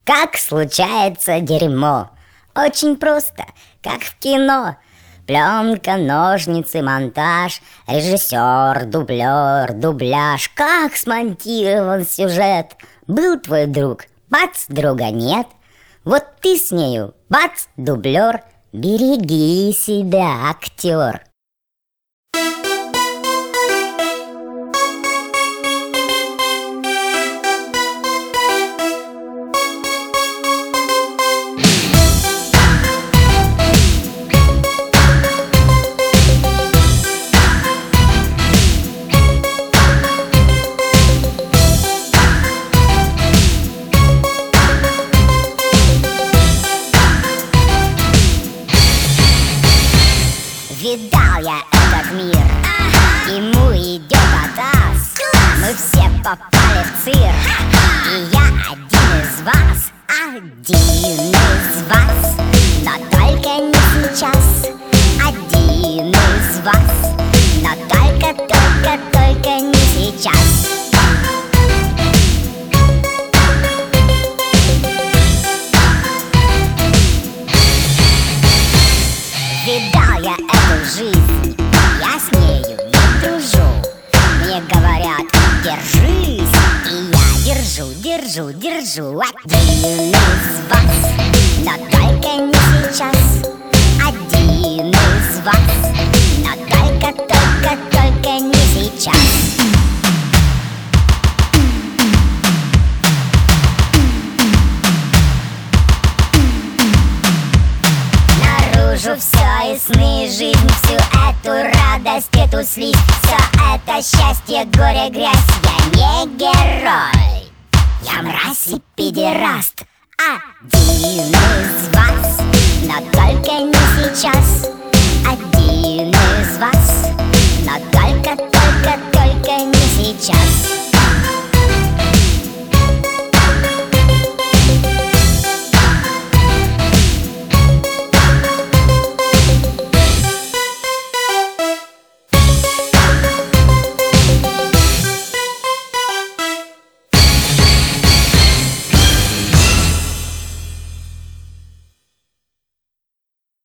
Как случается дерьмо? Очень просто, как в кино. Пленка, ножницы, монтаж, режиссер, дублер, дубляж. Как смонтирован сюжет? Был твой друг, бац, друга нет. Вот ты с нею, бац, дублер. Береги себя, актер. Видал я этот мир, ему идет атас. Мы все попали в цирк, и я один из вас. Один из вас, но только не сейчас. Один из вас, но только не сейчас. Видал я эту жизнь, я с нею не дружу. Мне говорят, держись, и я держу. Один из вас, но только не сейчас. Один из вас, но только не сейчас. Наружу все и сны, жизнь, всю эту радость, эту слизь, все это счастье, горе, грязь. Я не герой, я мразь и педераст. Один из вас, но только не сейчас. Один из вас, но только не сейчас.